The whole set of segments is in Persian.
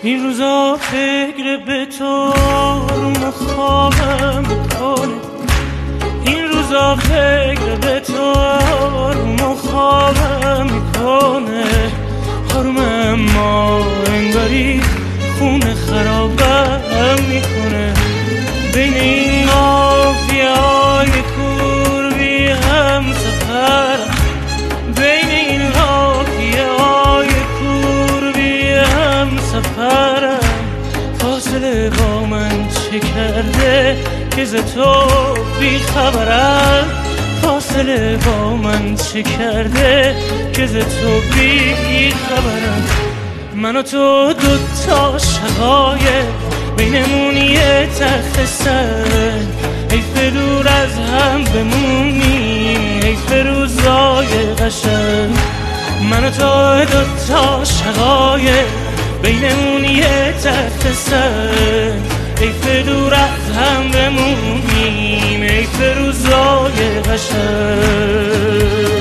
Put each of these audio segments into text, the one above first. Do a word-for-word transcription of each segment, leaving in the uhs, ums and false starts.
این روزا فکر به تو رو خوابم میکنه، این روزا فکر به تو رو خوابم میکنه. حرم ما انگاری خونه خرابم میکنه. بین این مافیای کوربی هم سفر، بین این مافیای کوربی هم سفرم. فاصله با من چه کرده که ز تو بی خبرم، فاصله با من چه کرده که ز تو بی خبرم. من و تو دوتا شقایق بینمون یه تخت سر، حیف دور از هم بمونیم، حیف روزای قشنگ. من و تو دوتا شقایق بینمون یه تخت سر، حیف دور از هم بمونیم، حیف روزای قشنگ.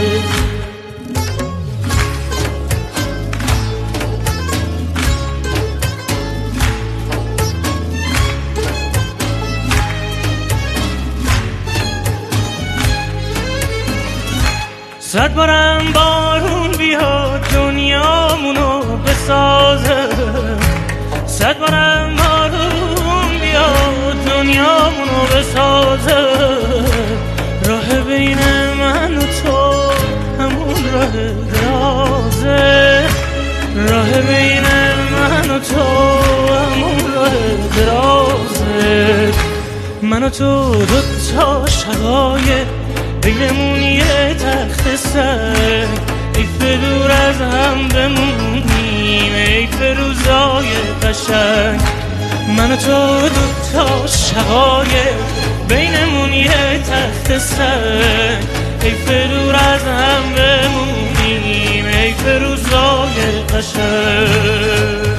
صد بارم بارون بیاد دنیامونو بسازه، صد بارم بارون بیاد دنیامونو بسازه. راه بین من و تو همون راه درازه، راه بین من و تو همون راه درازه. من و تو دوتا شقایق بینمون یه تخت سر، حیف دور از هم بمونیم، حیف روزای قشنگ. من و تو دوتا شقایق بینمون یه تخت سر، حیف دور از هم بمونیم، حیف روزای قشنگ.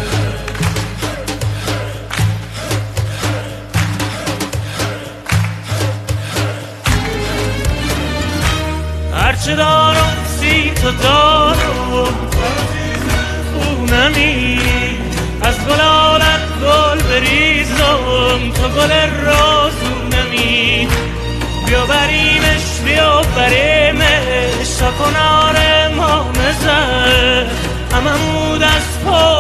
هرچه دارم سی تو دارم خونمی، از گلالت گل بریزم تو گل رازونمی. بیا بریمش بیا بریمش تا کنار ما نزد، هممون از پا